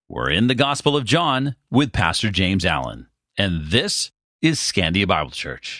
We're in the Gospel of John with Pastor James Allen, and this is Scandia Bible Church.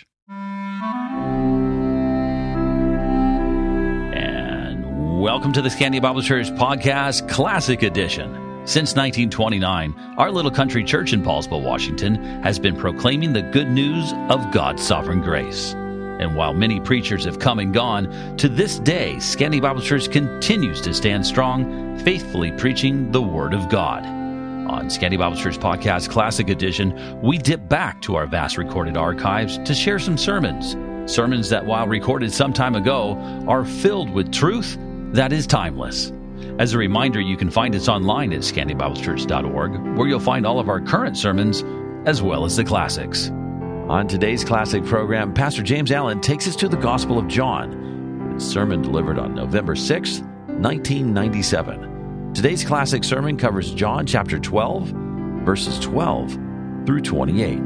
And welcome to the Scandia Bible Church Podcast Classic Edition. Since 1929, our little country church in Paulsville, Washington, has been proclaiming the good news of God's sovereign grace. And while many preachers have come and gone, to this day, Scandia Bible Church continues to stand strong, faithfully preaching the Word of God. On Scandia Bible Church Podcast Classic Edition, we dip back to our vast recorded archives to share some sermons that, while recorded some time ago, are filled with truth that is timeless. As a reminder, you can find us online at scandiabiblechurch.org, where you'll find all of our current sermons as well as the classics. On today's classic program, Pastor James Allen takes us to the Gospel of John, with a sermon delivered on November 6, 1997. Today's classic sermon covers John chapter 12, verses 12 through 28.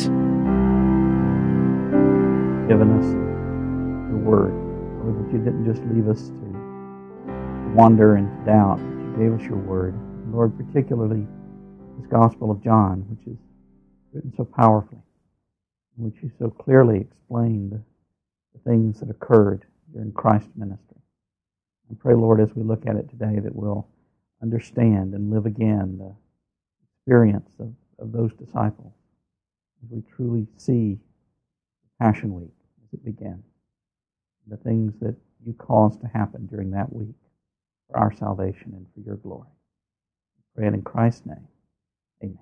Given us your word, Lord, that you didn't just leave us to wander and to doubt, but you gave us your word. Lord, particularly this Gospel of John, which is written so powerfully, in which you so clearly explained the things that occurred during Christ's ministry. I pray, Lord, as we look at it today, that we'll understand and live again the experience of those disciples as we truly see Passion Week as it began, the things that you caused to happen during that week for our salvation and for your glory. I pray it in Christ's name. Amen.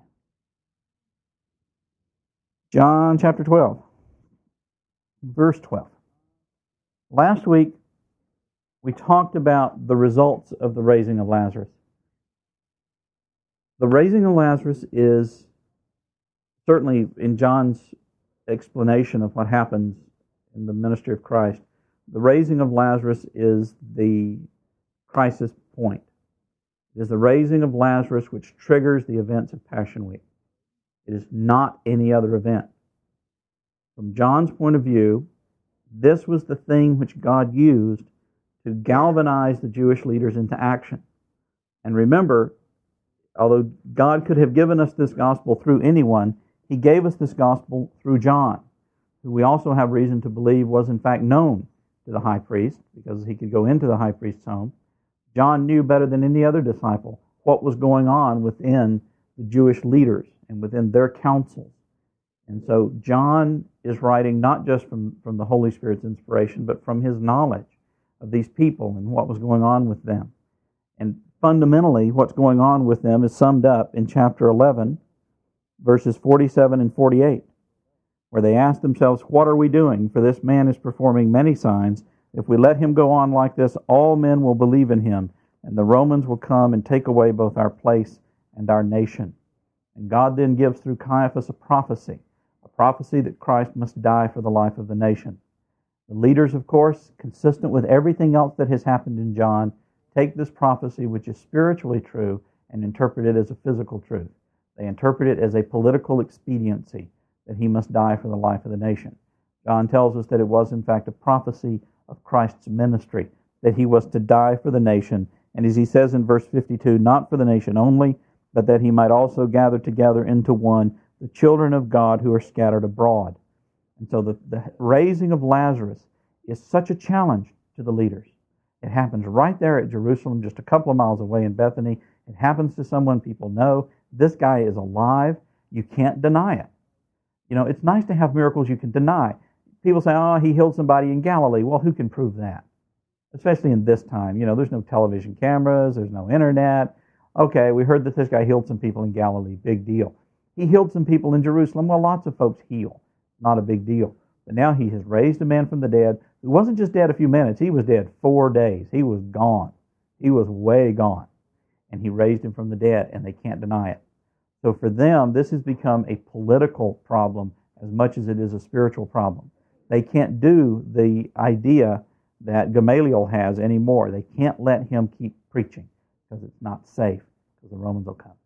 John chapter 12, verse 12. Last week, we talked about the results of the raising of Lazarus. The raising of Lazarus is certainly, in John's explanation of what happens in the ministry of Christ, the raising of Lazarus is the crisis point. It is the raising of Lazarus which triggers the events of Passion Week. It is not any other event. From John's point of view, this was the thing which God used to galvanize the Jewish leaders into action. And remember, although God could have given us this gospel through anyone, He gave us this gospel through John, who we also have reason to believe was in fact known to the high priest, because he could go into the high priest's home. John knew better than any other disciple what was going on within the Jewish leaders and within their councils. And so John is writing not just from the Holy Spirit's inspiration, but from his knowledge of these people and what was going on with them. And fundamentally, what's going on with them is summed up in chapter 11, verses 47 and 48, where they ask themselves, "What are we doing? For this man is performing many signs. If we let him go on like this, all men will believe in him, and the Romans will come and take away both our place and our nation." And God then gives through Caiaphas a prophecy that Christ must die for the life of the nation. The leaders, of course, consistent with everything else that has happened in John, take this prophecy, which is spiritually true, and interpret it as a physical truth. They interpret it as a political expediency, that he must die for the life of the nation. John tells us that it was, in fact, a prophecy of Christ's ministry, that he was to die for the nation. And as he says in verse 52, not for the nation only, but that he might also gather together into one the children of God who are scattered abroad. And so the raising of Lazarus is such a challenge to the leaders. It happens right there at Jerusalem, just a couple of miles away in Bethany. It happens to someone people know. This guy is alive. You can't deny it. You know, it's nice to have miracles you can deny. People say, oh, he healed somebody in Galilee. Well, who can prove that? Especially in this time. You know, there's no television cameras. There's no internet. Okay, we heard that this guy healed some people in Galilee. Big deal. He healed some people in Jerusalem. Well, lots of folks heal. Not a big deal. But now he has raised a man from the dead who wasn't just dead a few minutes. He was dead 4 days. He was gone. He was way gone. And he raised him from the dead, and they can't deny it. So for them, this has become a political problem as much as it is a spiritual problem. They can't do the idea that Gamaliel has anymore. They can't let him keep preaching because it's not safe, because the Romans will come.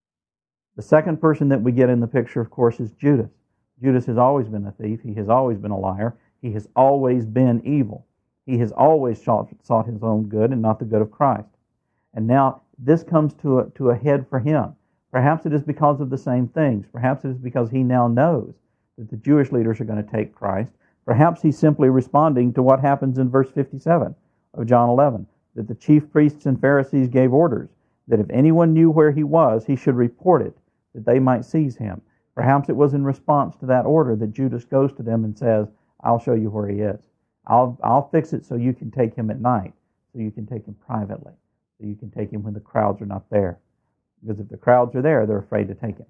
The second person that we get in the picture, of course, is Judas. Judas has always been a thief. He has always been a liar. He has always been evil. He has always sought his own good and not the good of Christ. And now this comes to a head for him Perhaps it is because of the same things. Perhaps it is because he now knows that the Jewish leaders are going to take Christ. Perhaps he's simply responding to what happens in verse 57 of John 11, that the chief priests and Pharisees gave orders that if anyone knew where he was, he should report it, that they might seize him. Perhaps it was in response to that order that Judas goes to them and says, I'll show you where he is. I'll fix it so you can take him at night, so you can take him privately, so you can take him when the crowds are not there. Because if the crowds are there, they're afraid to take him.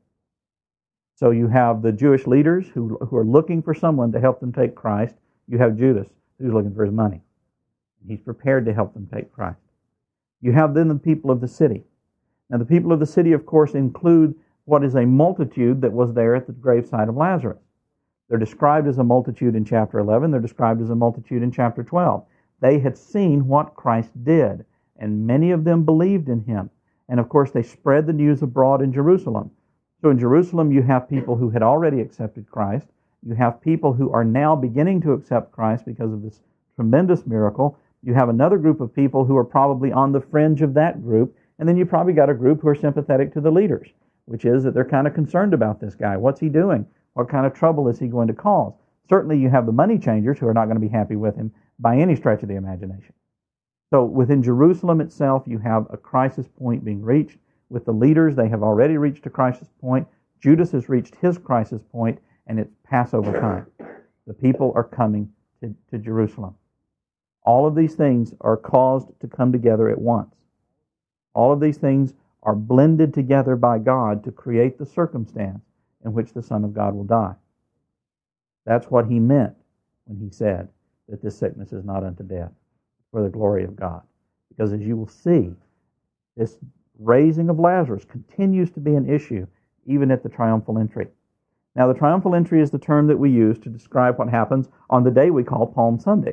So you have the Jewish leaders who are looking for someone to help them take Christ. You have Judas, who's looking for his money. He's prepared to help them take Christ. You have then the people of the city. Now the people of the city, of course, include what is a multitude that was there at the graveside of Lazarus. They're described as a multitude in chapter 11. They're described as a multitude in chapter 12. They had seen what Christ did, and many of them believed in him. And of course, they spread the news abroad in Jerusalem. So in Jerusalem, you have people who had already accepted Christ. You have people who are now beginning to accept Christ because of this tremendous miracle. You have another group of people who are probably on the fringe of that group. And then you probably got a group who are sympathetic to the leaders, which is that they're kind of concerned about this guy. What's he doing? What kind of trouble is he going to cause? Certainly you have the money changers who are not going to be happy with him by any stretch of the imagination. So within Jerusalem itself, you have a crisis point being reached. With the leaders, they have already reached a crisis point. Judas has reached his crisis point, and it's Passover time. The people are coming to Jerusalem. All of these things are caused to come together at once. All of these things are blended together by God to create the circumstance in which the Son of God will die. That's what he meant when he said that this sickness is not unto death, for the glory of God. Because as you will see, this raising of Lazarus continues to be an issue even at the triumphal entry. Now, the triumphal entry is the term that we use to describe what happens on the day we call Palm Sunday,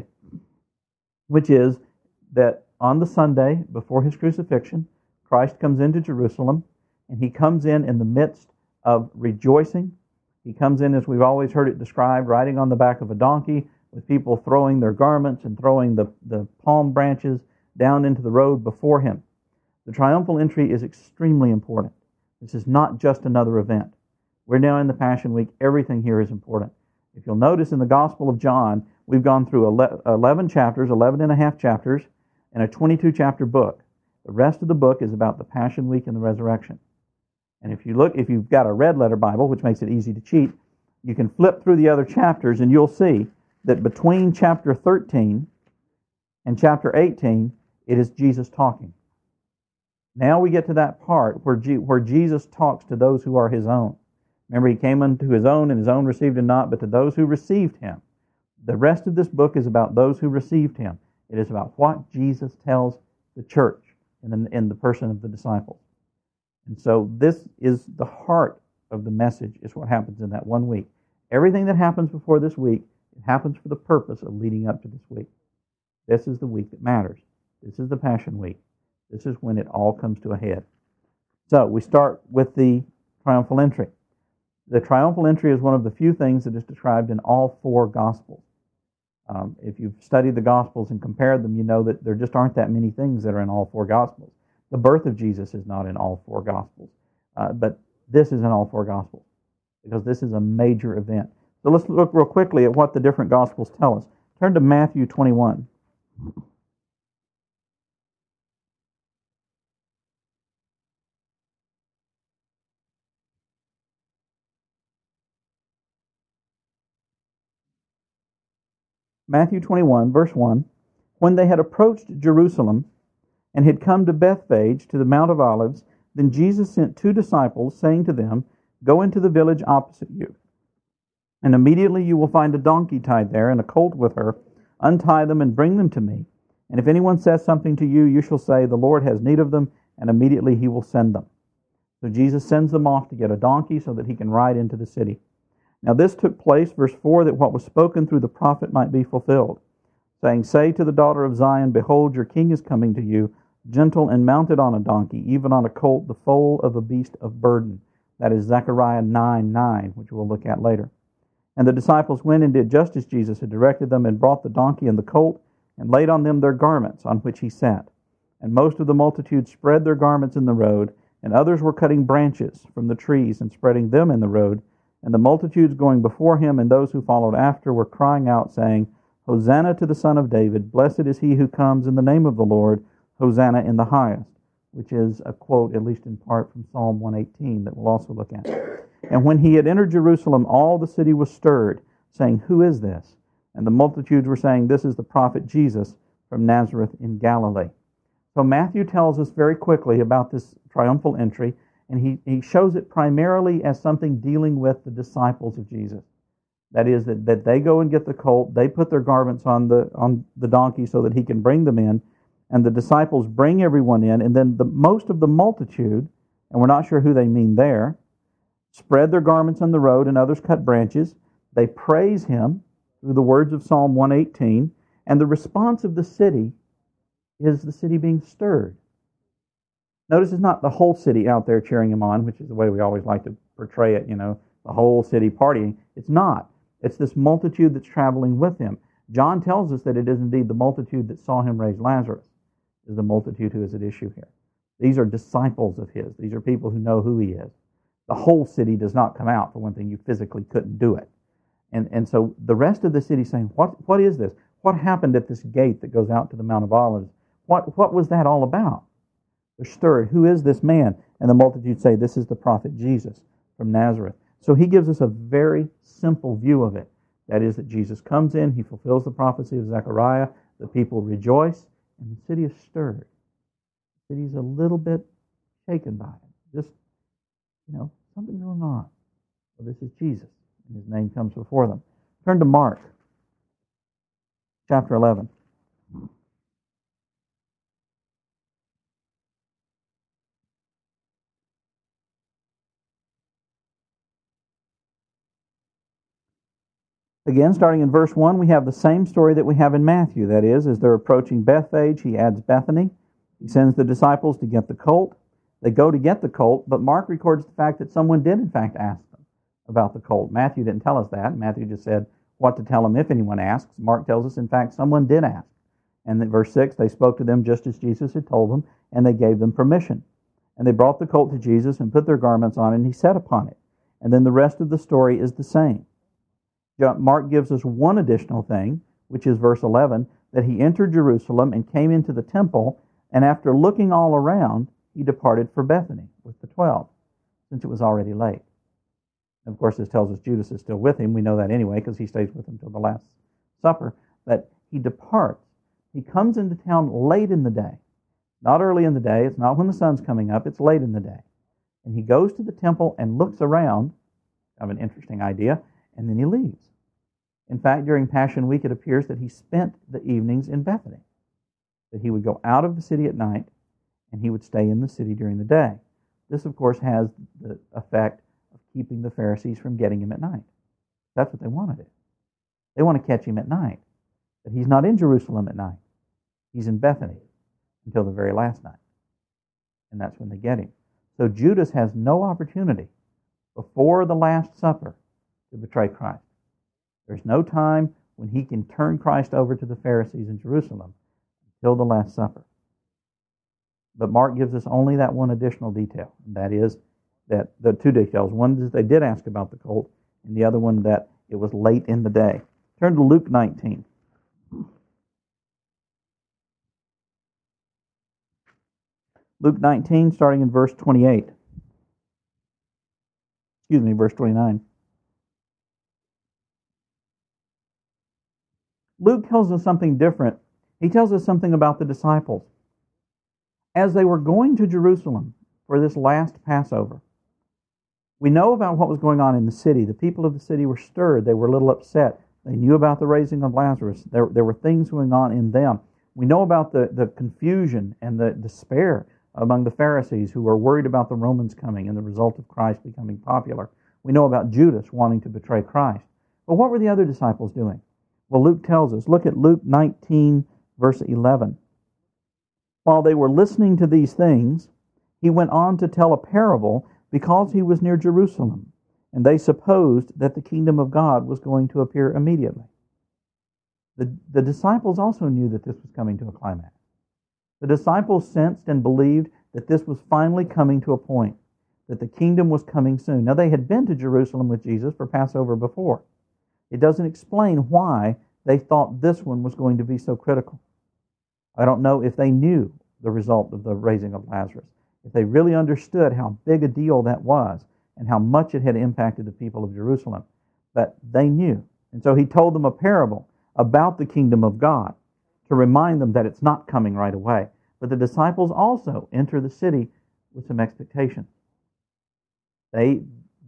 which is that on the Sunday before his crucifixion, Christ comes into Jerusalem, and he comes in the midst of rejoicing. He comes in, as we've always heard it described, riding on the back of a donkey, with people throwing their garments and throwing the palm branches down into the road before him. The triumphal entry is extremely important. This is not just another event. We're now in the Passion Week. Everything here is important. If you'll notice in the Gospel of John, we've gone through 11 chapters, 11 and a half chapters, and a 22-chapter book. The rest of the book is about the Passion Week and the resurrection. And if you've got a red letter Bible, which makes it easy to cheat, you can flip through the other chapters and you'll see that between chapter 13 and chapter 18, it is Jesus talking. Now we get to that part where Jesus talks to those who are his own. Remember, he came unto his own, and his own received him not, but to those who received him. The rest of this book is about those who received him. It is about what Jesus tells the church in the person of the disciples. And so this is the heart of the message, is what happens in that 1 week. Everything that happens before this week, it happens for the purpose of leading up to this week. This is the week that matters. This is the Passion Week. This is when it all comes to a head. So we start with the triumphal entry. The triumphal entry is one of the few things that is described in all four Gospels. If you've studied the Gospels and compared them, you know that there just aren't that many things that are in all four Gospels. The birth of Jesus is not in all four Gospels, but this is in all four Gospels because this is a major event. So let's look real quickly at what the different Gospels tell us. Turn to Matthew 21. Matthew 21, verse 1, when they had approached Jerusalem and had come to Bethphage, to the Mount of Olives, then Jesus sent 2 disciples, saying to them, go into the village opposite you, and immediately you will find a donkey tied there and a colt with her. Untie them and bring them to me. And if anyone says something to you, you shall say, the Lord has need of them, and immediately he will send them. So Jesus sends them off to get a donkey so that he can ride into the city. Now this took place, verse 4, that what was spoken through the prophet might be fulfilled, saying, say to the daughter of Zion, behold, your king is coming to you, gentle and mounted on a donkey, even on a colt, the foal of a beast of burden. That is Zechariah 9:9, which we'll look at later. And the disciples went and did just as Jesus had directed them, and brought the donkey and the colt, and laid on them their garments, on which he sat. And most of the multitude spread their garments in the road, and others were cutting branches from the trees and spreading them in the road. And the multitudes going before him and those who followed after were crying out, saying, Hosanna to the Son of David, blessed is he who comes in the name of the Lord, Hosanna in the highest, which is a quote, at least in part, from Psalm 118 that we'll also look at. And when he had entered Jerusalem, all the city was stirred, saying, Who is this? And the multitudes were saying, This is the prophet Jesus from Nazareth in Galilee. So Matthew tells us very quickly about this triumphal entry, and he shows it primarily as something dealing with the disciples of Jesus. That is, that they go and get the colt, they put their garments on the donkey so that he can bring them in, and the disciples bring everyone in, and then most of the multitude, and we're not sure who they mean there, spread their garments on the road, and others cut branches. They praise him through the words of Psalm 118, and the response of the city is the city being stirred. Notice it's not the whole city out there cheering him on, which is the way we always like to portray it, the whole city partying. It's not. It's this multitude that's traveling with him. John tells us that it is indeed the multitude that saw him raise Lazarus is the multitude who is at issue here. These are disciples of his. These are people who know who he is. The whole city does not come out. For one thing, you physically couldn't do it. And so the rest of the city is saying, what is this? What happened at this gate that goes out to the Mount of Olives? What was that all about? They're stirred. Who is this man? And the multitude say, This is the prophet Jesus from Nazareth. So he gives us a very simple view of it. That is that Jesus comes in, he fulfills the prophecy of Zechariah, the people rejoice, and the city is stirred. The city is a little bit shaken by it. Just, something's going on. Well, this is Jesus, and his name comes before them. Turn to Mark, chapter 11. Again, starting in verse 1, we have the same story that we have in Matthew. That is, as they're approaching Bethphage, he adds Bethany. He sends the disciples to get the colt. They go to get the colt, but Mark records the fact that someone did, in fact, ask them about the colt. Matthew didn't tell us that. Matthew just said what to tell them if anyone asks. Mark tells us, in fact, someone did ask. And in verse 6, they spoke to them just as Jesus had told them, and they gave them permission. And they brought the colt to Jesus and put their garments on it, and he sat upon it. And then the rest of the story is the same. Mark gives us one additional thing, which is verse 11, that he entered Jerusalem and came into the temple, and after looking all around, he departed for Bethany with the 12, since it was already late. And of course, this tells us Judas is still with him. We know that anyway, because he stays with him till the Last Supper. But he departs. He comes into town late in the day. Not early in the day. It's not when the sun's coming up. It's late in the day. And he goes to the temple and looks around. Kind of an interesting idea. And then he leaves. In fact, during Passion Week, it appears that he spent the evenings in Bethany. That he would go out of the city at night, and he would stay in the city during the day. This, of course, has the effect of keeping the Pharisees from getting him at night. That's what they want to do. They want to catch him at night. But he's not in Jerusalem at night. He's in Bethany until the very last night. And that's when they get him. So Judas has no opportunity before the Last Supper to betray Christ. There's no time when he can turn Christ over to the Pharisees in Jerusalem until the Last Supper. But Mark gives us only that one additional detail. And that is that the two details. One is they did ask about the colt, and the other one that it was late in the day. Turn to Luke 19. Luke 19, starting in verse 28. Verse 29. Luke tells us something different. He tells us something about the disciples. As they were going to Jerusalem for this last Passover, we know about what was going on in the city. The people of the city were stirred. They were a little upset. They knew about the raising of Lazarus. There were things going on in them. We know about the confusion and the despair among the Pharisees who were worried about the Romans coming and the result of Christ becoming popular. We know about Judas wanting to betray Christ. But what were the other disciples doing? Well, Luke tells us. Look at Luke 19, verse 11. While they were listening to these things, he went on to tell a parable because he was near Jerusalem, and they supposed that the kingdom of God was going to appear immediately. The disciples also knew that this was coming to a climax. The disciples sensed and believed that this was finally coming to a point, that the kingdom was coming soon. Now, they had been to Jerusalem with Jesus for Passover before. It doesn't explain why they thought this one was going to be so critical. I don't know if they knew the result of the raising of Lazarus, if they really understood how big a deal that was and how much it had impacted the people of Jerusalem. But they knew. And so he told them a parable about the kingdom of God to remind them that it's not coming right away. But the disciples also enter the city with some expectation. They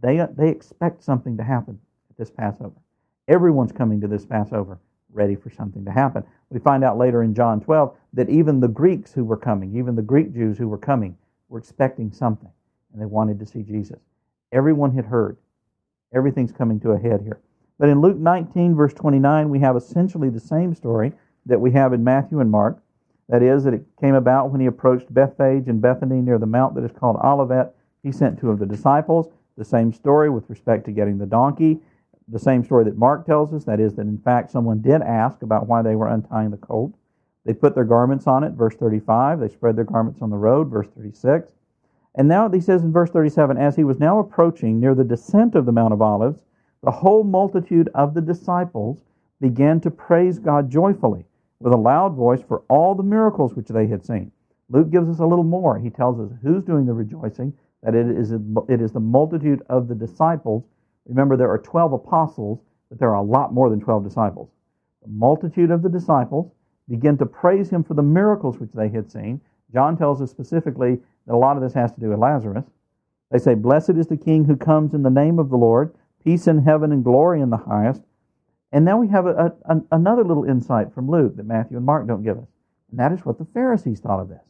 expect something to happen at this Passover. Everyone's coming to this Passover ready for something to happen. We find out later in John 12 that even the Greeks who were coming, even the Greek Jews who were coming, were expecting something, and they wanted to see Jesus. Everyone had heard. Everything's coming to a head here. But in Luke 19, verse 29, we have essentially the same story that we have in Matthew and Mark. That is, that it came about when he approached Bethphage and Bethany near the mount that is called Olivet. He sent 2 of the disciples. The same story with respect to getting the donkey. The same story that Mark tells us. That is, that in fact someone did ask about why they were untying the colt. They put their garments on it, verse 35. They spread their garments on the road, verse 36. And now he says in verse 37, as he was now approaching near the descent of the Mount of Olives, the whole multitude of the disciples began to praise God joyfully with a loud voice for all the miracles which they had seen. Luke gives us a little more. He tells us who's doing the rejoicing, that it is the multitude of the disciples. Remember, there are 12 apostles, but there are a lot more than 12 disciples. The multitude of the disciples begin to praise him for the miracles which they had seen. John tells us specifically that a lot of this has to do with Lazarus. They say, blessed is the King who comes in the name of the Lord, peace in heaven and glory in the highest. And now we have another little insight from Luke that Matthew and Mark don't give us. And that is what the Pharisees thought of this.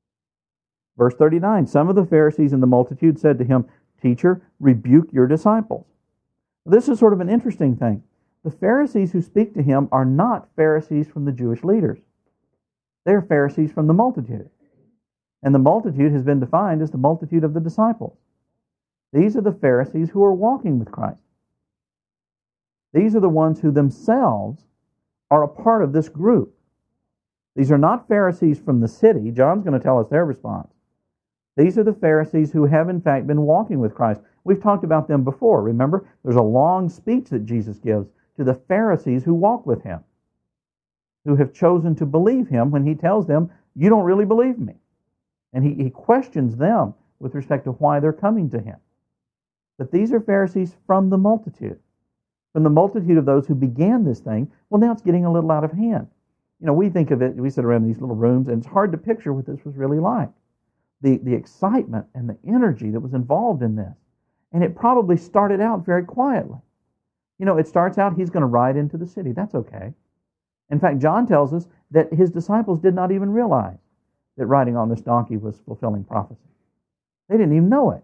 Verse 39, some of the Pharisees in the multitude said to him, Teacher, rebuke your disciples. This is sort of an interesting thing. The Pharisees who speak to him are not Pharisees from the Jewish leaders. They're Pharisees from the multitude. And the multitude has been defined as the multitude of the disciples. These are the Pharisees who are walking with Christ. These are the ones who themselves are a part of this group. These are not Pharisees from the city. John's going to tell us their response. These are the Pharisees who have in fact been walking with Christ. We've talked about them before. Remember, there's a long speech that Jesus gives to the Pharisees who walk with him, who have chosen to believe him when he tells them, you don't really believe me. And he questions them with respect to why they're coming to him. But these are Pharisees from the multitude of those who began this thing. Well, now it's getting a little out of hand. You know, we think of it, we sit around in these little rooms, and it's hard to picture what this was really like. The excitement and the energy that was involved in this. And it probably started out very quietly. You know, it starts out, he's going to ride into the city. That's okay. In fact, John tells us that his disciples did not even realize that riding on this donkey was fulfilling prophecy. They didn't even know it.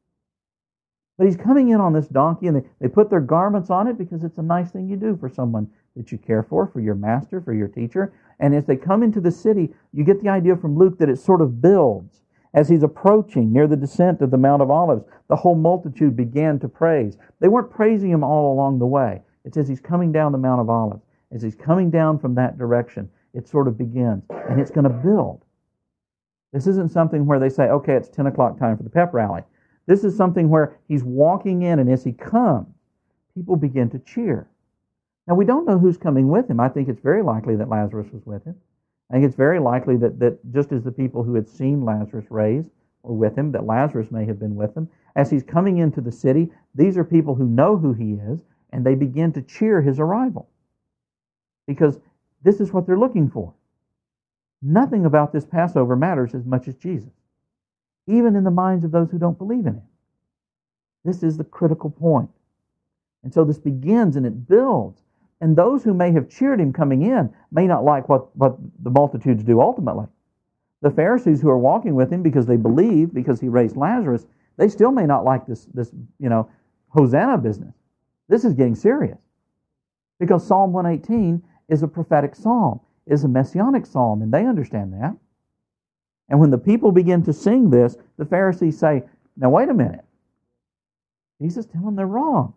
But he's coming in on this donkey, and they put their garments on it because it's a nice thing you do for someone that you care for your master, for your teacher. And as they come into the city, you get the idea from Luke that it sort of builds. As he's approaching near the descent of the Mount of Olives, the whole multitude began to praise. They weren't praising him all along the way. It's as he's coming down the Mount of Olives. As he's coming down from that direction, it sort of begins, and it's going to build. This isn't something where they say, okay, it's 10 o'clock time for the pep rally. This is something where he's walking in, and as he comes, people begin to cheer. Now, we don't know who's coming with him. I think it's very likely that Lazarus was with him. I think it's very likely that just as the people who had seen Lazarus raised were with him, that Lazarus may have been with him. As he's coming into the city, these are people who know who he is, and they begin to cheer his arrival. Because this is what they're looking for. Nothing about this Passover matters as much as Jesus, even in the minds of those who don't believe in him. This is the critical point. And so this begins and it builds. And those who may have cheered him coming in may not like what the multitudes do ultimately. The Pharisees who are walking with him because they believe, because he raised Lazarus, they still may not like this Hosanna business. This is getting serious. Because Psalm 118 is a prophetic psalm, is a messianic psalm, and they understand that. And when the people begin to sing this, the Pharisees say, now wait a minute. Jesus telling them they're wrong.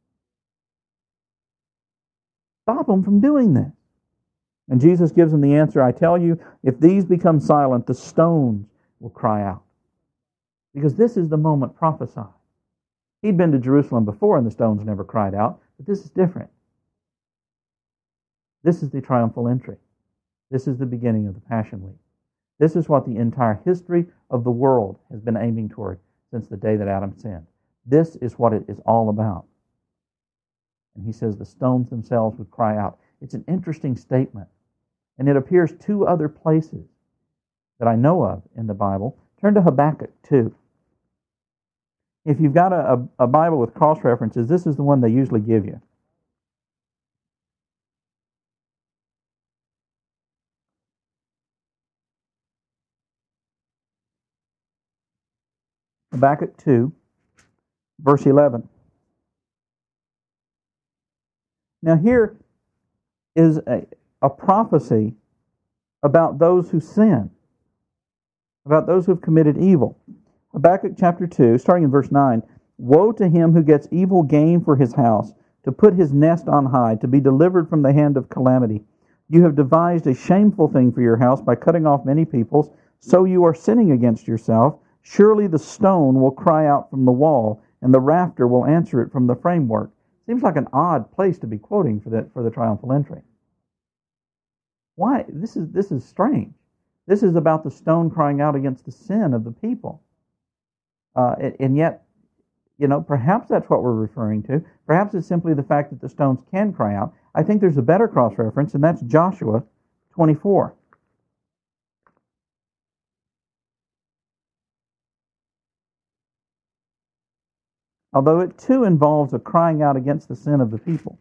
Stop them from doing this. And Jesus gives them the answer, I tell you, if these become silent, the stones will cry out. Because this is the moment prophesied. He'd been to Jerusalem before and the stones never cried out, but this is different. This is the triumphal entry. This is the beginning of the Passion Week. This is what the entire history of the world has been aiming toward since the day that Adam sinned. This is what it is all about. And he says the stones themselves would cry out. It's an interesting statement. And it appears two other places that I know of in the Bible. Turn to Habakkuk 2. If you've got a Bible with cross-references, this is the one they usually give you. Habakkuk 2, verse 11. Now here is a prophecy about those who sin, about those who have committed evil. Habakkuk chapter 2, starting in verse 9. Woe to him who gets evil gain for his house, to put his nest on high, to be delivered from the hand of calamity. You have devised a shameful thing for your house by cutting off many peoples, so you are sinning against yourself. Surely the stone will cry out from the wall, and the rafter will answer it from the framework. Seems like an odd place to be quoting for the triumphal entry. Why? This is strange. This is about the stone crying out against the sin of the people. And yet, perhaps that's what we're referring to. Perhaps it's simply the fact that the stones can cry out. I think there's a better cross-reference, and that's Joshua 24. Although it too involves a crying out against the sin of the people.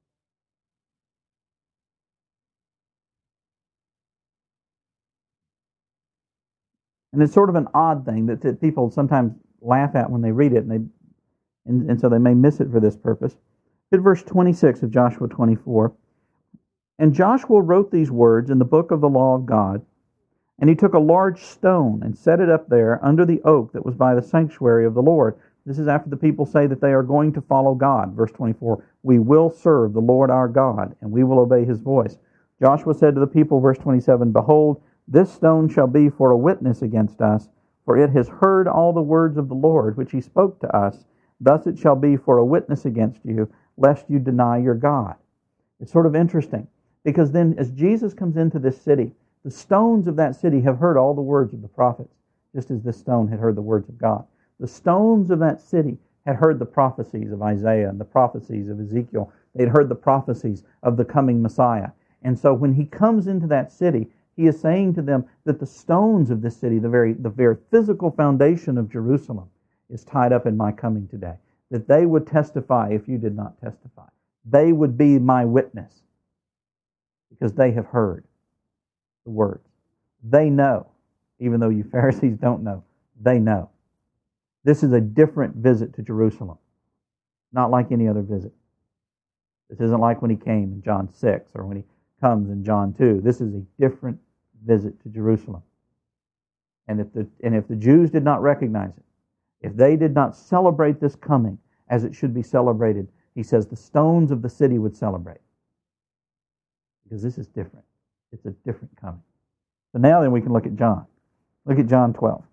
And it's sort of an odd thing that people sometimes laugh at when they read it, and so they may miss it for this purpose. Look at verse 26 of Joshua 24. And Joshua wrote these words in the book of the law of God, and he took a large stone and set it up there under the oak that was by the sanctuary of the Lord. This is after the people say that they are going to follow God. Verse 24, we will serve the Lord our God, and we will obey his voice. Joshua said to the people, verse 27, Behold, this stone shall be for a witness against us, for it has heard all the words of the Lord, which he spoke to us. Thus it shall be for a witness against you, lest you deny your God. It's sort of interesting, because then as Jesus comes into this city, the stones of that city have heard all the words of the prophets, just as this stone had heard the words of God. The stones of that city had heard the prophecies of Isaiah and the prophecies of Ezekiel. They had heard the prophecies of the coming Messiah. And so when he comes into that city, he is saying to them that the stones of this city, the very physical foundation of Jerusalem, is tied up in my coming today. That they would testify if you did not testify. They would be my witness because they have heard the words. They know, even though you Pharisees don't know, they know. This is a different visit to Jerusalem, not like any other visit. This isn't like when he came in John 6 or when he comes in John 2. This is a different visit to Jerusalem. And if the Jews did not recognize it, if they did not celebrate this coming as it should be celebrated, he says the stones of the city would celebrate. Because this is different. It's a different coming. So now then we can look at John. Look at John 12.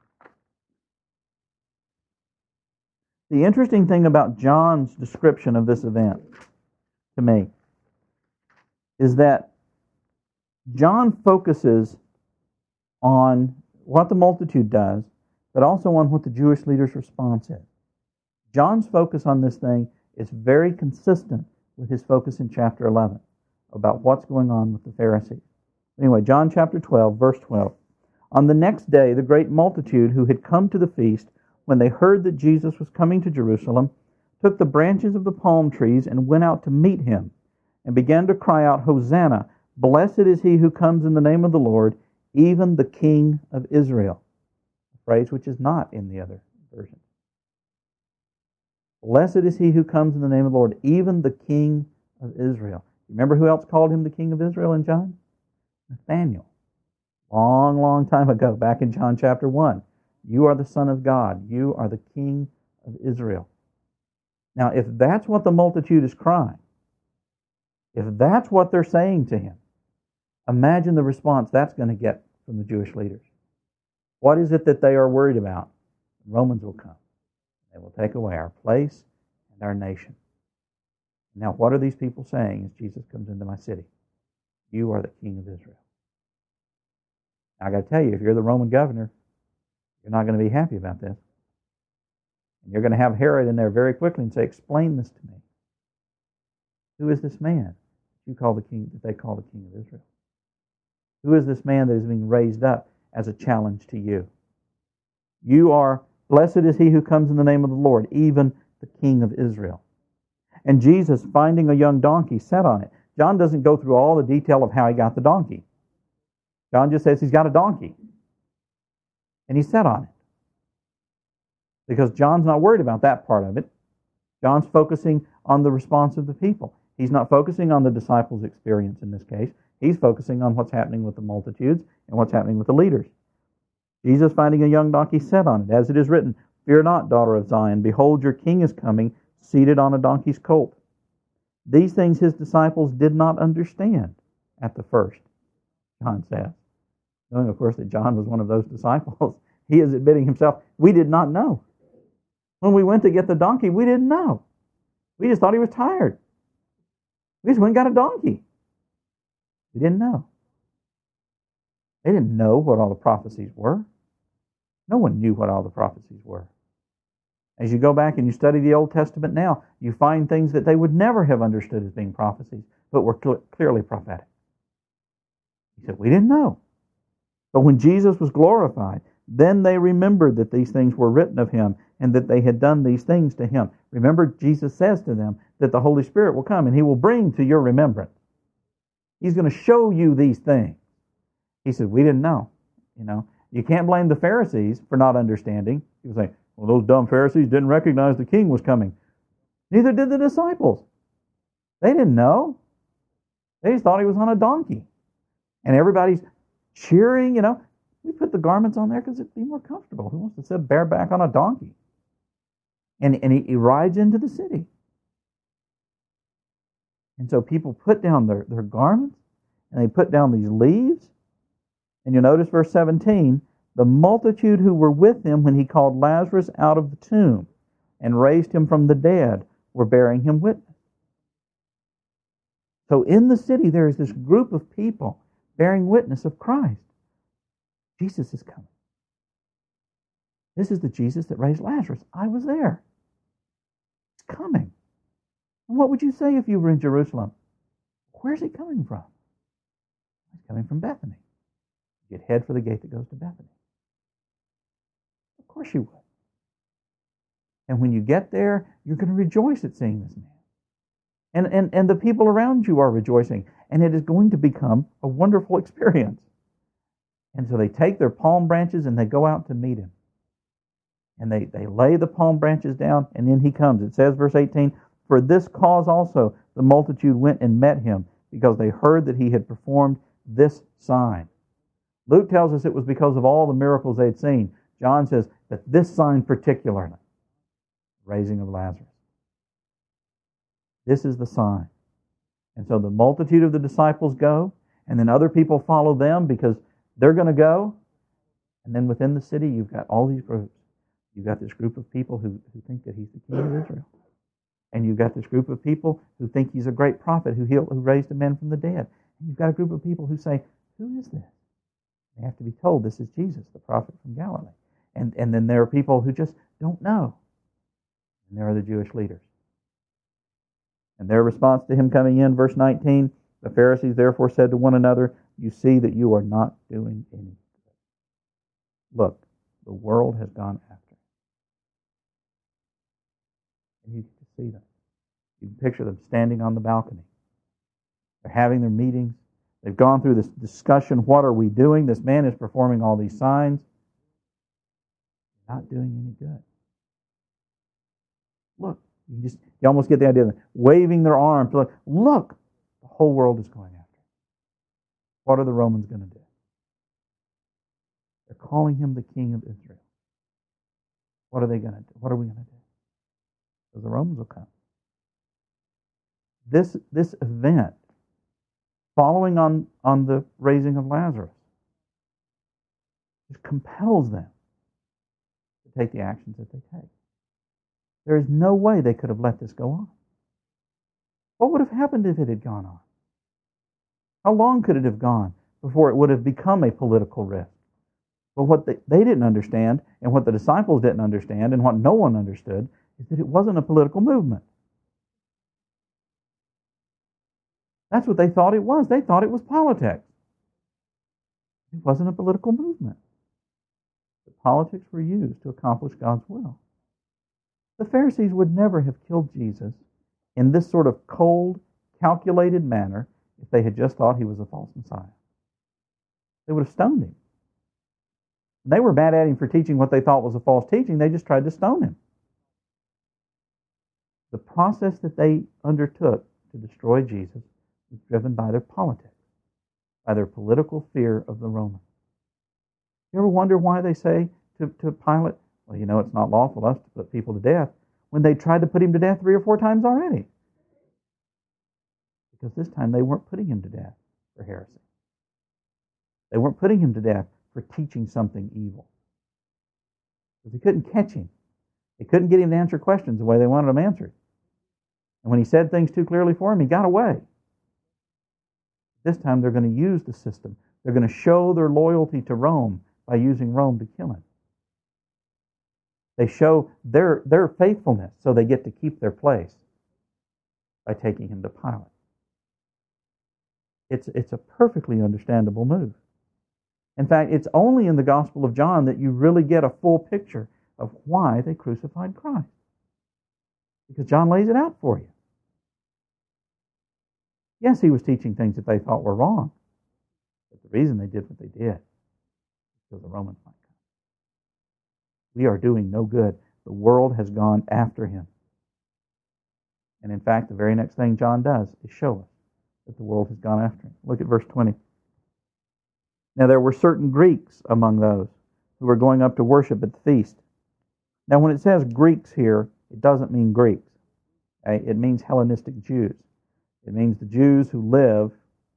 The interesting thing about John's description of this event, to me, is that John focuses on what the multitude does, but also on what the Jewish leaders' response is. John's focus on this thing is very consistent with his focus in chapter 11 about what's going on with the Pharisees. Anyway, John chapter 12, verse 12. On the next day, the great multitude who had come to the feast, when they heard that Jesus was coming to Jerusalem, took the branches of the palm trees and went out to meet him, and began to cry out, Hosanna! Blessed is he who comes in the name of the Lord, even the King of Israel. A phrase which is not in the other version. Blessed is he who comes in the name of the Lord, even the King of Israel. Remember who else called him the King of Israel in John? Nathanael. Long time ago, back in John chapter 1. You are the Son of God. You are the King of Israel. Now, if that's what the multitude is crying, if that's what they're saying to him, imagine the response that's going to get from the Jewish leaders. What is it that they are worried about? The Romans will come. They will take away our place and our nation. Now, what are these people saying as Jesus comes into my city? You are the King of Israel. Now, I got to tell you, if you're the Roman governor, you're not going to be happy about this. And you're going to have Herod in there very quickly and say, explain this to me. Who is this man that you call the king, that they call the King of Israel? Who is this man that is being raised up as a challenge to you? You are, blessed is he who comes in the name of the Lord, even the King of Israel. And Jesus, finding a young donkey, sat on it. John doesn't go through all the detail of how he got the donkey. John just says he's got a donkey. And he sat on it. Because John's not worried about that part of it. John's focusing on the response of the people. He's not focusing on the disciples' experience in this case. He's focusing on what's happening with the multitudes and what's happening with the leaders. Jesus, finding a young donkey, sat on it, as it is written, Fear not, daughter of Zion. Behold, your king is coming, seated on a donkey's colt. These things his disciples did not understand at the first, John says. Knowing, of course, that John was one of those disciples, he is admitting himself, we did not know. When we went to get the donkey, we didn't know. We just thought he was tired. We just went and got a donkey. We didn't know. They didn't know what all the prophecies were. No one knew what all the prophecies were. As you go back and you study the Old Testament now, you find things that they would never have understood as being prophecies, but were clearly prophetic. He said, we didn't know. But when Jesus was glorified, then they remembered that these things were written of him and that they had done these things to him. Remember, Jesus says to them that the Holy Spirit will come and he will bring to your remembrance. He's going to show you these things. He said, we didn't know. You can't blame the Pharisees for not understanding. People say, well, those dumb Pharisees didn't recognize the king was coming. Neither did the disciples. They didn't know. They just thought he was on a donkey. And everybody's cheering, We put the garments on there because it'd be more comfortable. Who wants to sit bareback on a donkey? And he rides into the city. And so people put down their garments, and they put down these leaves. And you'll notice verse 17, the multitude who were with him when he called Lazarus out of the tomb and raised him from the dead were bearing him witness. So in the city there is this group of people bearing witness of Christ. Jesus is coming. This is the Jesus that raised Lazarus. I was there. He's coming. And what would you say if you were in Jerusalem? Where's he coming from? He's coming from Bethany. You'd head for the gate that goes to Bethany. Of course you would. And when you get there, you're going to rejoice at seeing this man. And the people around you are rejoicing. And it is going to become a wonderful experience. And so they take their palm branches and they go out to meet him. And they lay the palm branches down, and then he comes. It says, verse 18, for this cause also the multitude went and met him, because they heard that he had performed this sign. Luke tells us it was because of all the miracles they'd seen. John says that this sign particularly, raising of Lazarus. This is the sign. And so the multitude of the disciples go, and then other people follow them because they're going to go. And then within the city, you've got all these groups. You've got this group of people who think that he's the King of Israel. And you've got this group of people who think he's a great prophet who raised a man from the dead. And you've got a group of people who say, who is this? They have to be told this is Jesus, the prophet from Galilee. And then there are people who just don't know. And there are the Jewish leaders. And their response to him coming in, verse 19, the Pharisees therefore said to one another, you see that you are not doing any good. Look, the world has gone after him. And you can see them. You can picture them standing on the balcony. They're having their meetings. They've gone through this discussion. What are we doing? This man is performing all these signs. Not doing any good. Look, you almost get the idea of them waving their arms. Look, the whole world is going after him. What are the Romans going to do? They're calling him the King of Israel. What are they going to do? What are we going to do? Because the Romans will come. This event, following on the raising of Lazarus, just compels them to take the actions that they take. There is no way they could have let this go on. What would have happened if it had gone on? How long could it have gone before it would have become a political risk? But what they didn't understand, and what the disciples didn't understand, and what no one understood, is that it wasn't a political movement. That's what they thought it was. They thought it was politics. It wasn't a political movement. But politics were used to accomplish God's will. The Pharisees would never have killed Jesus in this sort of cold, calculated manner if they had just thought he was a false Messiah. They would have stoned him. And they were mad at him for teaching what they thought was a false teaching. They just tried to stone him. The process that they undertook to destroy Jesus was driven by their politics, by their political fear of the Romans. You ever wonder why they say to Pilate, well, you know, it's not lawful for us to put people to death, when they tried to put him to death 3 or 4 times already? Because this time they weren't putting him to death for heresy. They weren't putting him to death for teaching something evil. Because they couldn't catch him. They couldn't get him to answer questions the way they wanted him answered. And when he said things too clearly for him, he got away. This time they're going to use the system. They're going to show their loyalty to Rome by using Rome to kill him. They show their faithfulness so they get to keep their place by taking him to Pilate. It's a perfectly understandable move. In fact, it's only in the Gospel of John that you really get a full picture of why they crucified Christ. Because John lays it out for you. Yes, he was teaching things that they thought were wrong. But the reason they did what they did is because the Romans might come. We are doing no good. The world has gone after him. And in fact, the very next thing John does is show us that the world has gone after him. Look at verse 20. Now there were certain Greeks among those who were going up to worship at the feast. Now when it says Greeks here, it doesn't mean Greeks. Okay? It means Hellenistic Jews. It means the Jews who live,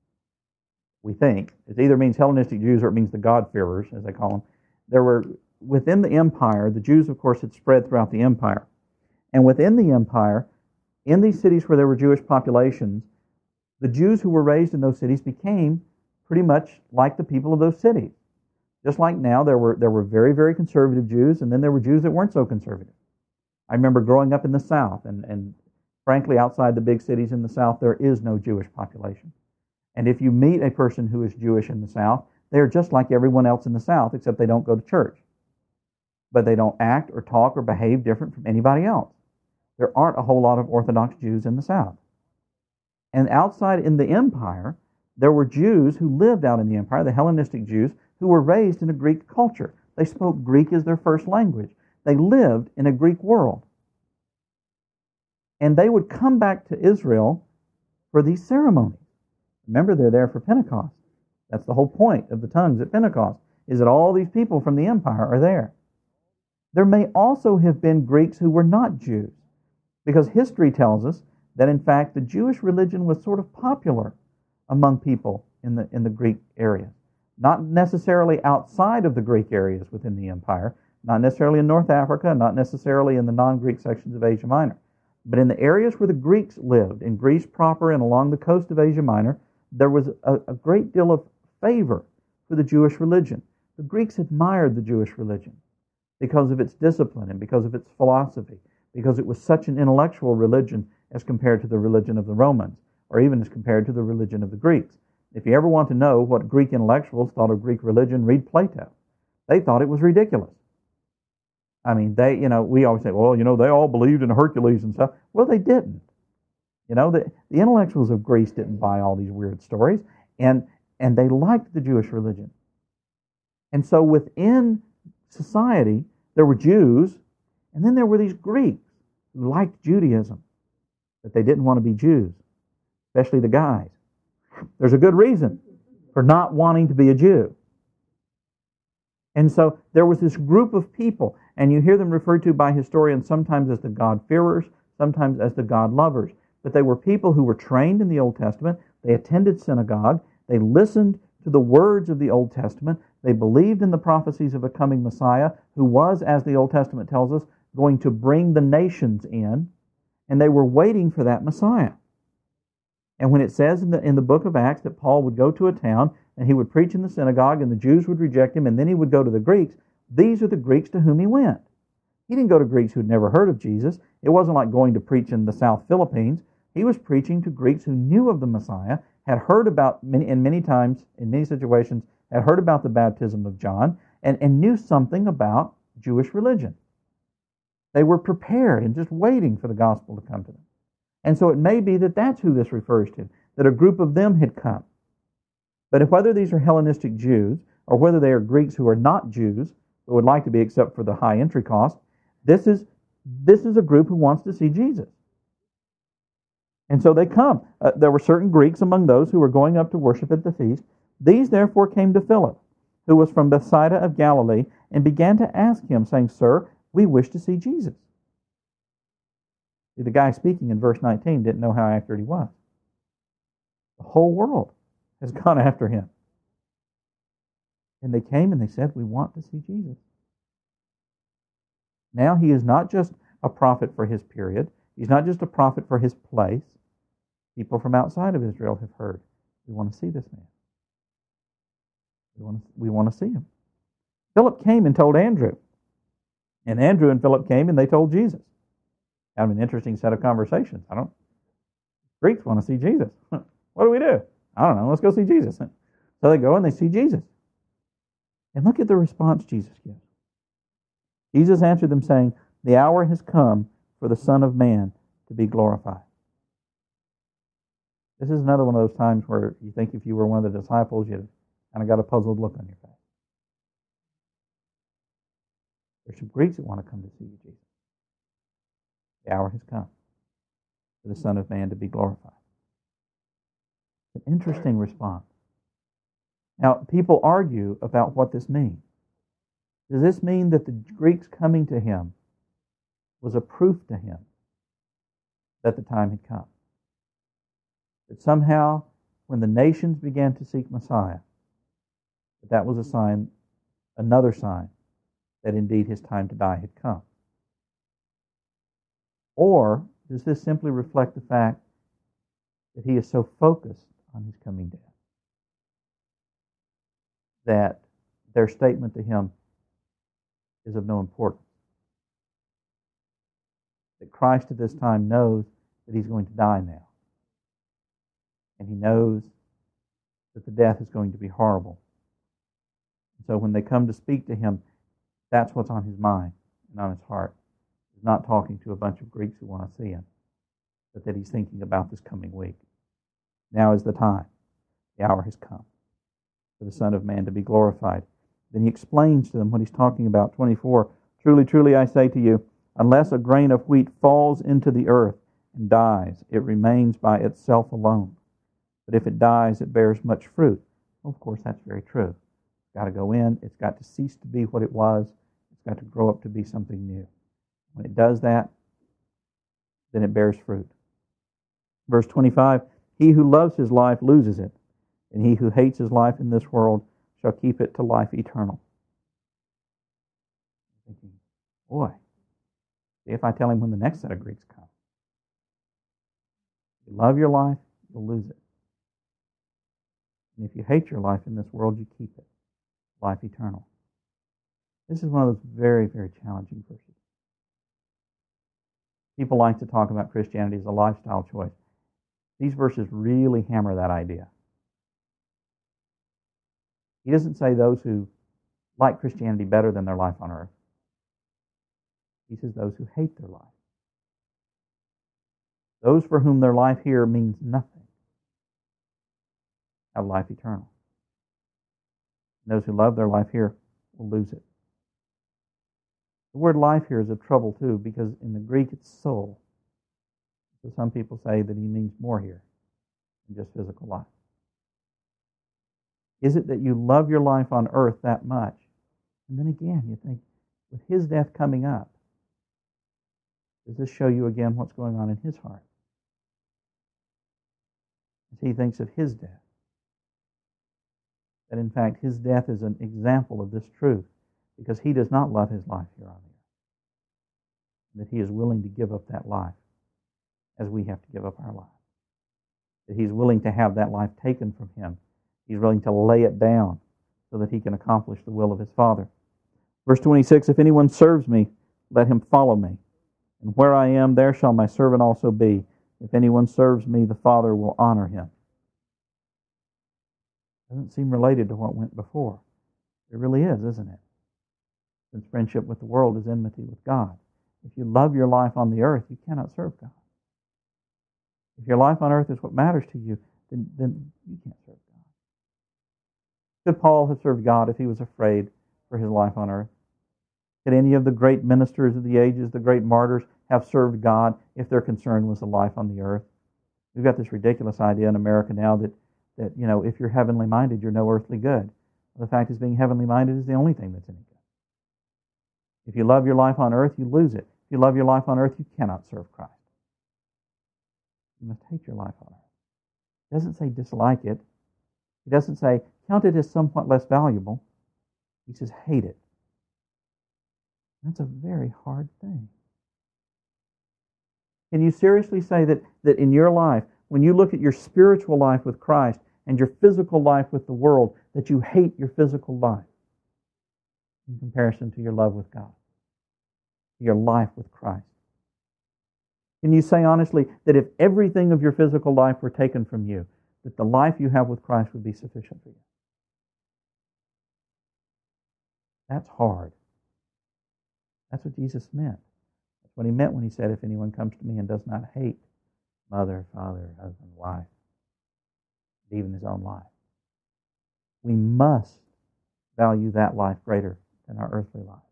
we think, it either means Hellenistic Jews or it means the God-fearers, as they call them. There were, within the empire, the Jews, of course, had spread throughout the empire. And within the empire, in these cities where there were Jewish populations, the Jews who were raised in those cities became pretty much like the people of those cities. Just like now, there were very, very conservative Jews, and then there were Jews that weren't so conservative. I remember growing up in the South, and frankly, outside the big cities in the South, there is no Jewish population. And if you meet a person who is Jewish in the South, they're just like everyone else in the South, except they don't go to church. But they don't act or talk or behave different from anybody else. There aren't a whole lot of Orthodox Jews in the South. And outside in the empire, there were Jews who lived out in the empire, the Hellenistic Jews, who were raised in a Greek culture. They spoke Greek as their first language. They lived in a Greek world. And they would come back to Israel for these ceremonies. Remember, they're there for Pentecost. That's the whole point of the tongues at Pentecost, is that all these people from the empire are there. There may also have been Greeks who were not Jews, because history tells us that, in fact, the Jewish religion was sort of popular among people in the Greek area. Not necessarily outside of the Greek areas within the empire, not necessarily in North Africa, not necessarily in the non-Greek sections of Asia Minor. But in the areas where the Greeks lived, in Greece proper and along the coast of Asia Minor, there was a great deal of favor for the Jewish religion. The Greeks admired the Jewish religion because of its discipline and because of its philosophy, because it was such an intellectual religion as compared to the religion of the Romans, or even as compared to the religion of the Greeks. If you ever want to know what Greek intellectuals thought of Greek religion, read Plato. They thought it was ridiculous. I mean, we always say, well, they all believed in Hercules and stuff. Well, they didn't. The intellectuals of Greece didn't buy all these weird stories, and they liked the Jewish religion. And so within society, there were Jews, and then there were these Greeks who liked Judaism, but they didn't want to be Jews, especially the guys. There's a good reason for not wanting to be a Jew. And so there was this group of people, and you hear them referred to by historians sometimes as the God-fearers, sometimes as the God-lovers. But they were people who were trained in the Old Testament. They attended synagogue. They listened to the words of the Old Testament. They believed in the prophecies of a coming Messiah who was, as the Old Testament tells us, going to bring the nations in, and they were waiting for that Messiah. And when it says in the book of Acts that Paul would go to a town and he would preach in the synagogue and the Jews would reject him and then he would go to the Greeks, these are the Greeks to whom he went. He didn't go to Greeks who'd never heard of Jesus. It wasn't like going to preach in the South Philippines. He was preaching to Greeks who knew of the Messiah, had heard about, many times, in many situations, had heard about the baptism of John, and knew something about Jewish religion. They were prepared and just waiting for the gospel to come to them. And so it may be that that's who this refers to, that a group of them had come. But whether these are Hellenistic Jews, or whether they are Greeks who are not Jews, but would like to be except for the high entry cost, this is a group who wants to see Jesus. And so they come. There were certain Greeks among those who were going up to worship at the feast. These therefore came to Philip, who was from Bethsaida of Galilee, and began to ask him, saying, Sir, we wish to see Jesus. See, the guy speaking in verse 19 didn't know how accurate he was. The whole world has gone after him. And they came and they said, we want to see Jesus. Now he is not just a prophet for his period. He's not just a prophet for his place. People from outside of Israel have heard, we want to see this man. We want to see him. Philip came and told Andrew. And Andrew and Philip came and they told Jesus. Kind of an interesting set of conversations. Greeks want to see Jesus. What do we do? I don't know. Let's go see Jesus. So they go and they see Jesus. And look at the response Jesus gives. Jesus answered them saying, the hour has come for the Son of Man to be glorified. This is another one of those times where you think if you were one of the disciples, you'd kind of got a puzzled look on your face. There's some Greeks that want to come to see you, Jesus. The hour has come for the Son of Man to be glorified. An interesting response. Now, people argue about what this means. Does this mean that the Greeks coming to him was a proof to him that the time had come? That somehow, when the nations began to seek Messiah, that was a sign, another sign, that indeed his time to die had come? Or does this simply reflect the fact that he is so focused on his coming death that their statement to him is of no importance? That Christ at this time knows that he's going to die now. And he knows that the death is going to be horrible. And so when they come to speak to him, that's what's on his mind and on his heart. He's not talking to a bunch of Greeks who want to see him, but that he's thinking about this coming week. Now is the time. The hour has come for the Son of Man to be glorified. Then he explains to them what he's talking about. 24, truly, truly, I say to you, unless a grain of wheat falls into the earth and dies, it remains by itself alone. But if it dies, it bears much fruit. Well, of course, that's very true. It's got to go in. It's got to cease to be what it was. It's got to grow up to be something new. When it does that, then it bears fruit. Verse 25, he who loves his life loses it, and he who hates his life in this world shall keep it to life eternal. I'm thinking, boy, see if I tell him when the next set of Greeks come. If you love your life, you'll lose it. And if you hate your life in this world, you keep it. Life eternal. This is one of those very, very challenging verses. People like to talk about Christianity as a lifestyle choice. These verses really hammer that idea. He doesn't say those who like Christianity better than their life on earth. He says those who hate their life. Those for whom their life here means nothing have life eternal. And those who love their life here will lose it. The word life here is of trouble too, because in the Greek it's soul. So some people say that he means more here than just physical life. Is it that you love your life on earth that much? And then again, you think, with his death coming up, does this show you again what's going on in his heart? As he thinks of his death. that in fact his death is an example of this truth, because he does not love his life here on the earth. That he is willing to give up that life as we have to give up our lives. That he's willing to have that life taken from him. He's willing to lay it down so that he can accomplish the will of his Father. Verse 26, if anyone serves me, let him follow me. And where I am, there shall my servant also be. If anyone serves me, the Father will honor him. Doesn't seem related to what went before. It really is, isn't it? Since friendship with the world is enmity with God. If you love your life on the earth, you cannot serve God. If your life on earth is what matters to you, then you can't serve God. Could Paul have served God if he was afraid for his life on earth? Could any of the great ministers of the ages, the great martyrs, have served God if their concern was the life on the earth? We've got this ridiculous idea in America now that if you're heavenly minded, you're no earthly good. The fact is, being heavenly minded is the only thing that's any good. If you love your life on earth, you lose it. If you love your life on earth, you cannot serve Christ. You must hate your life on earth. He doesn't say dislike it. He doesn't say count it as somewhat less valuable. He says hate it. That's a very hard thing. Can you seriously say that in your life, when you look at your spiritual life with Christ and your physical life with the world, that you hate your physical life in comparison to your love with God, your life with Christ? Can you say honestly that if everything of your physical life were taken from you, that the life you have with Christ would be sufficient for you? That's hard. That's what Jesus meant. That's what he meant when he said, if anyone comes to me and does not hate mother, father, husband, wife, even his own life. We must value that life greater than our earthly life.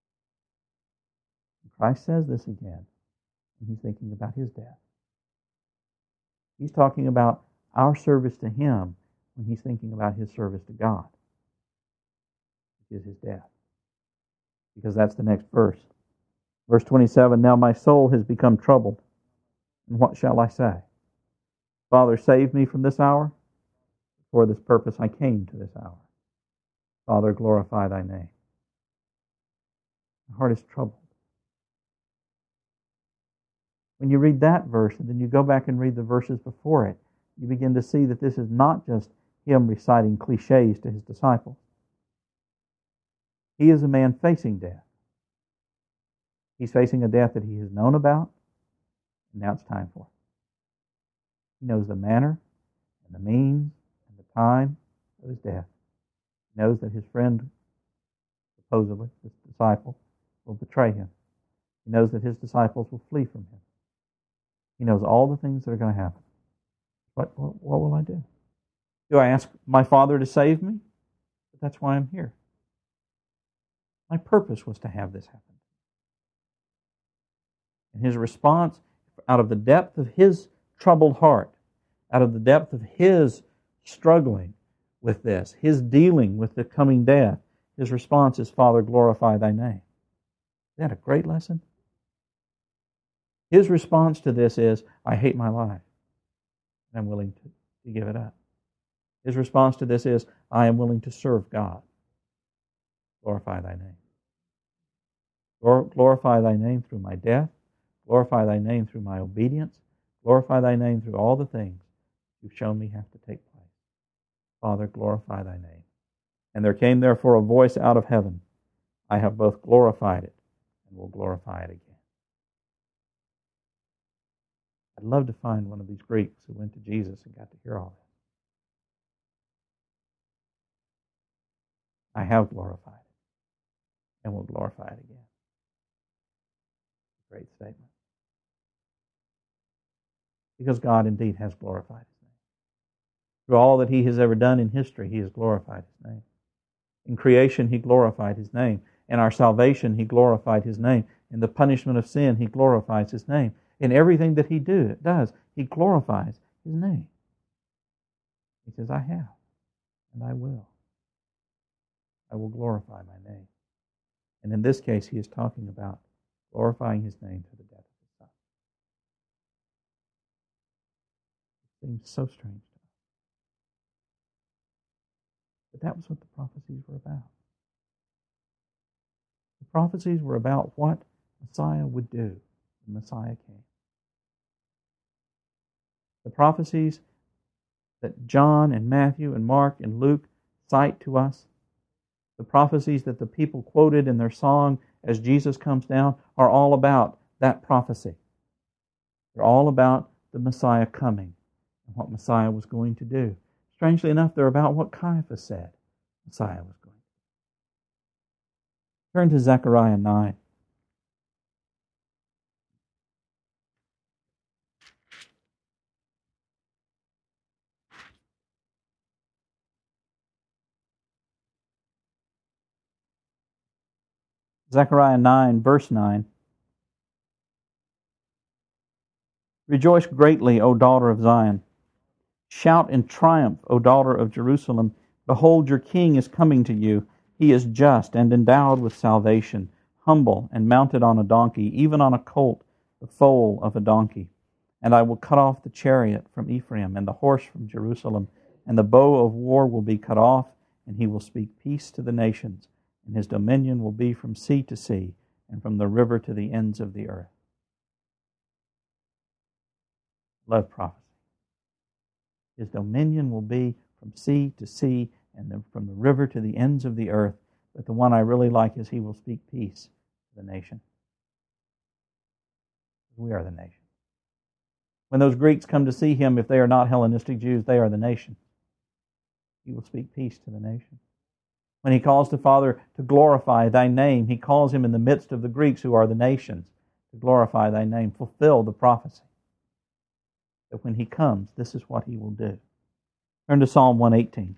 And Christ says this again when he's thinking about his death. He's talking about our service to him when he's thinking about his service to God, which is his death. Because that's the next verse. Verse 27, now my soul has become troubled, and what shall I say? Father, save me from this hour. For this purpose I came to this hour. Father, glorify thy name. My heart is troubled. When you read that verse, and then you go back and read the verses before it, you begin to see that this is not just him reciting cliches to his disciples. He is a man facing death. He's facing a death that he has known about, and now it's time for it. He knows the manner and the means and the time of his death. He knows that his friend, supposedly, his disciple, will betray him. He knows that his disciples will flee from him. He knows all the things that are going to happen. What will I do? Do I ask my Father to save me? But that's why I'm here. My purpose was to have this happen. And his response, out of the depth of his troubled heart, out of the depth of his struggling with this, his dealing with the coming death, his response is, Father, glorify thy name. Isn't that a great lesson? His response to this is, I hate my life, and I'm willing to give it up. His response to this is, I am willing to serve God. Glorify thy name. Glorify thy name through my death. Glorify thy name through my obedience. Glorify thy name through all the things you've shown me have to take place. Father, glorify thy name. And there came therefore a voice out of heaven, I have both glorified it and will glorify it again. I'd love to find one of these Greeks who went to Jesus and got to hear all this. I have glorified it and will glorify it again. Great statement. Because God indeed has glorified his name. Through all that he has ever done in history, he has glorified his name. In creation, he glorified his name. In our salvation, he glorified his name. In the punishment of sin, he glorifies his name. In everything that he does, he glorifies his name. He says, I have, and I will. I will glorify my name. And in this case, he is talking about glorifying his name to the death of his Son. It seems so strange to us But that was what the prophecies were about. The prophecies were about what Messiah would do when Messiah came. The prophecies that John and Matthew and Mark and Luke cite to us, the prophecies that the people quoted in their song as Jesus comes down, are all about that prophecy. They're all about the Messiah coming and what Messiah was going to do. Strangely enough, they're about what Caiaphas said Messiah was going to do. Turn to Zechariah 9. Zechariah 9, verse 9. Rejoice greatly, O daughter of Zion. Shout in triumph, O daughter of Jerusalem. Behold, your king is coming to you. He is just and endowed with salvation, humble and mounted on a donkey, even on a colt, the foal of a donkey. And I will cut off the chariot from Ephraim and the horse from Jerusalem, and the bow of war will be cut off, and he will speak peace to the nations, and his dominion will be from sea to sea, and from the river to the ends of the earth. Love prophecy. His dominion will be from sea to sea, and then from the river to the ends of the earth. But the one I really like is he will speak peace to the nation. We are the nation. When those Greeks come to see him, if they are not Hellenistic Jews, they are the nation. He will speak peace to the nation. When he calls the Father to glorify thy name, he calls him in the midst of the Greeks who are the nations to glorify thy name, fulfill the prophecy. That when he comes, this is what he will do. Turn to Psalm 118.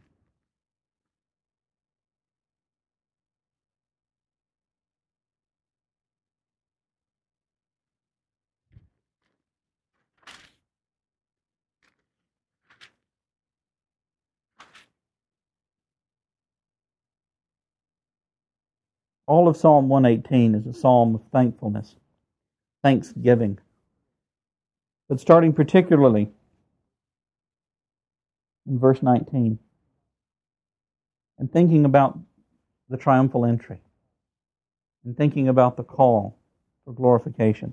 All of Psalm 118 is a psalm of thankfulness, thanksgiving. But starting particularly in verse 19, and thinking about the triumphal entry, and thinking about the call for glorification.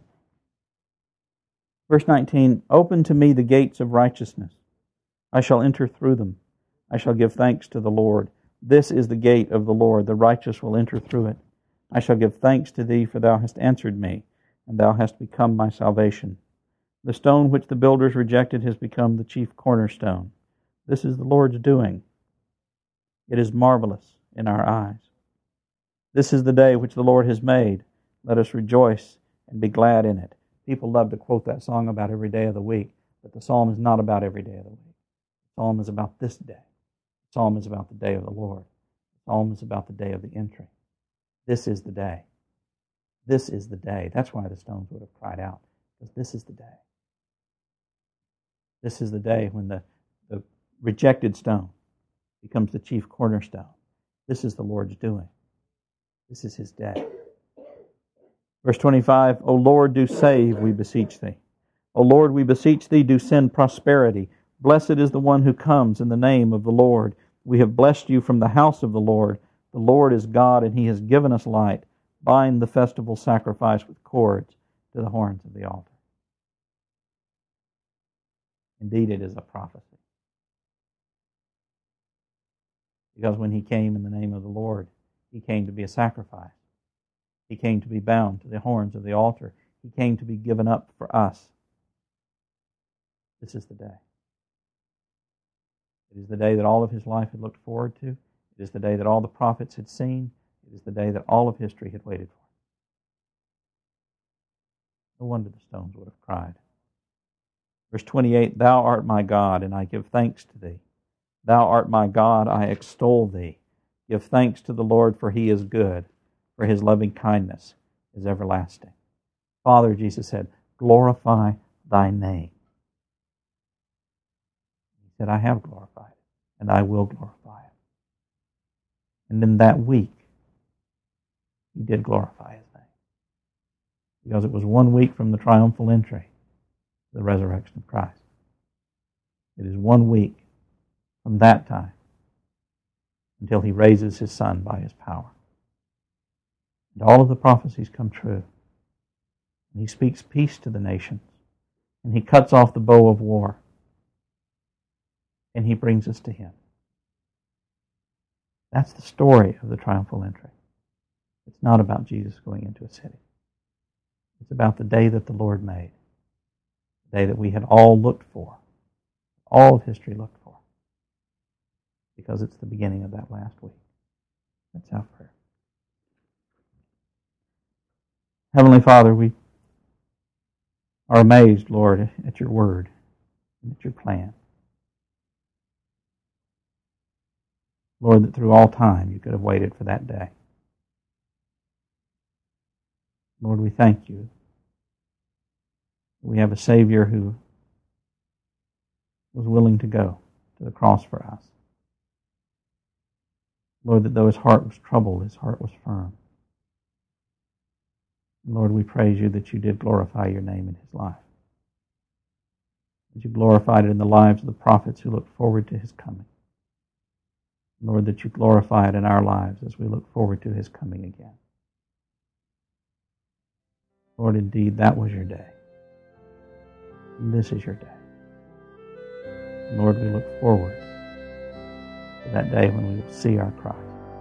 Verse 19, open to me the gates of righteousness. I shall enter through them. I shall give thanks to the Lord. This is the gate of the Lord. The righteous will enter through it. I shall give thanks to thee, for thou hast answered me, and thou hast become my salvation. The stone which the builders rejected has become the chief cornerstone. This is the Lord's doing. It is marvelous in our eyes. This is the day which the Lord has made. Let us rejoice and be glad in it. People love to quote that song about every day of the week, but the psalm is not about every day of the week. The psalm is about this day. The psalm is about the day of the Lord. The psalm is about the day of the entry. This is the day. This is the day. That's why the stones would have cried out, because this is the day. This is the day when the rejected stone becomes the chief cornerstone. This is the Lord's doing. This is his day. Verse 25, O Lord, do save, we beseech thee. O Lord, we beseech thee, do send prosperity. Blessed is the one who comes in the name of the Lord. We have blessed you from the house of the Lord. The Lord is God, and he has given us light. Bind the festival sacrifice with cords to the horns of the altar. Indeed, it is a prophecy. Because when he came in the name of the Lord, he came to be a sacrifice. He came to be bound to the horns of the altar. He came to be given up for us. This is the day. It is the day that all of his life had looked forward to. It is the day that all the prophets had seen. It is the day that all of history had waited for. No wonder the stones would have cried. Verse 28, Thou art my God, and I give thanks to thee. Thou art my God, I extol thee. Give thanks to the Lord, for he is good, for his loving kindness is everlasting. Father, Jesus said, glorify thy name. He said, I have glorified it, and I will glorify it. And in that week, he did glorify his name. Because it was 1 week from the triumphal entry to the resurrection of Christ. It is 1 week from that time until he raises his Son by his power. And all of the prophecies come true. And he speaks peace to the nations. And he cuts off the bow of war. And he brings us to him. That's the story of the triumphal entry. It's not about Jesus going into a city. It's about the day that the Lord made. The day that we had all looked for. All of history looked for. Because it's the beginning of that last week. Let's have prayer. Heavenly Father, we are amazed, Lord, at your word and at your plan. Lord, that through all time you could have waited for that day. Lord, we thank you. We have a Savior who was willing to go to the cross for us. Lord, that though his heart was troubled, his heart was firm. Lord, we praise you that you did glorify your name in his life. That you glorified it in the lives of the prophets who looked forward to his coming. Lord, that you glorify it in our lives as we look forward to his coming again. Lord, indeed, that was your day. And this is your day. Lord, we look forward to that day when we will see our Christ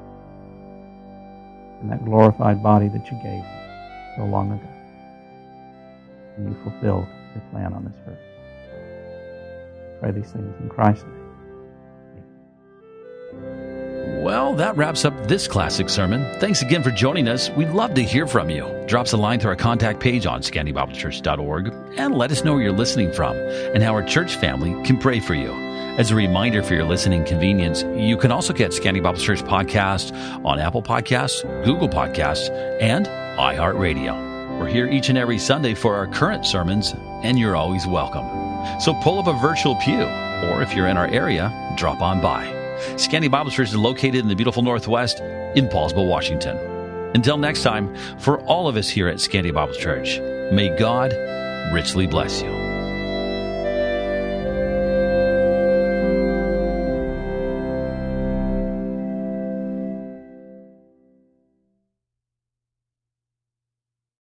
and that glorified body that you gave him so long ago. And you fulfilled your plan on this earth. Pray these things in Christ's name. Well, that wraps up this classic sermon. Thanks again for joining us. We'd love to hear from you. Drop us a line to our contact page on ScandyBibleChurch.org and let us know where you're listening from and how our church family can pray for you. As a reminder for your listening convenience, you can also get Scandy Bible Church podcast on Apple Podcasts, Google Podcasts, and iHeartRadio. We're here each and every Sunday for our current sermons, and you're always welcome. So pull up a virtual pew, or if you're in our area, drop on by. Scandy Bible Church is located in the beautiful Northwest in Paulsville, Washington. Until next time, for all of us here at Scandy Bible Church, may God richly bless you.